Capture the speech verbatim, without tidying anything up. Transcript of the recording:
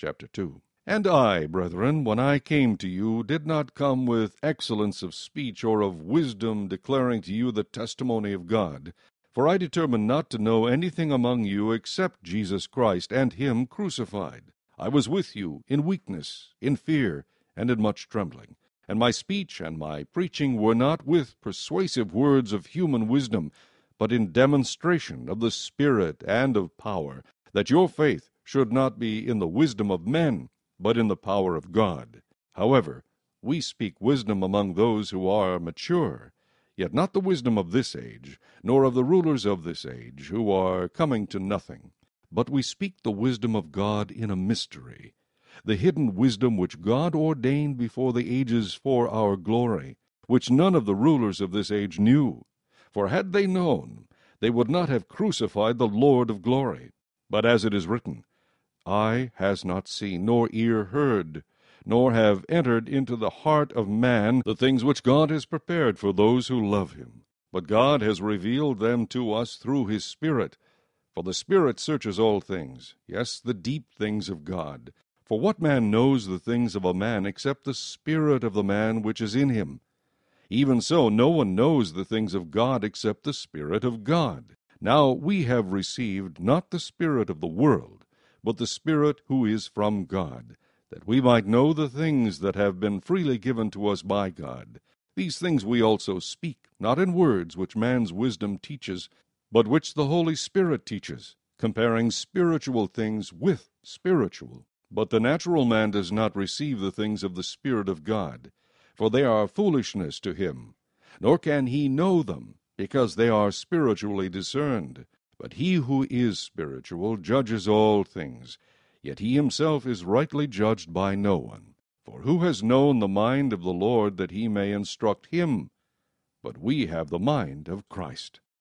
chapter two. And I, brethren, when I came to you, did not come with excellence of speech or of wisdom, declaring to you the testimony of God. For I determined not to know anything among you except Jesus Christ and him crucified. I was with you in weakness, in fear, and in much trembling. And my speech and my preaching were not with persuasive words of human wisdom, but in demonstration of the Spirit and of power, that your faith should not be in the wisdom of men, but in the power of God. However, we speak wisdom among those who are mature, yet not the wisdom of this age, nor of the rulers of this age, who are coming to nothing. But we speak the wisdom of God in a mystery, the hidden wisdom which God ordained before the ages for our glory, which none of the rulers of this age knew. For had they known, they would not have crucified the Lord of glory. But as it is written, Eye has not seen, nor ear heard, nor have entered into the heart of man the things which God has prepared for those who love him. But God has revealed them to us through his Spirit. For the Spirit searches all things, yes, the deep things of God. For what man knows the things of a man except the spirit of the man which is in him? Even so, no one knows the things of God except the Spirit of God. Now we have received not the spirit of the world, but the Spirit who is from God, that we might know the things that have been freely given to us by God. These things we also speak, not in words which man's wisdom teaches, but which the Holy Spirit teaches, comparing spiritual things with spiritual. But the natural man does not receive the things of the Spirit of God, for they are foolishness to him, nor can he know them, because they are spiritually discerned. But he who is spiritual judges all things, yet he himself is rightly judged by no one. For who has known the mind of the Lord that he may instruct him? But we have the mind of Christ.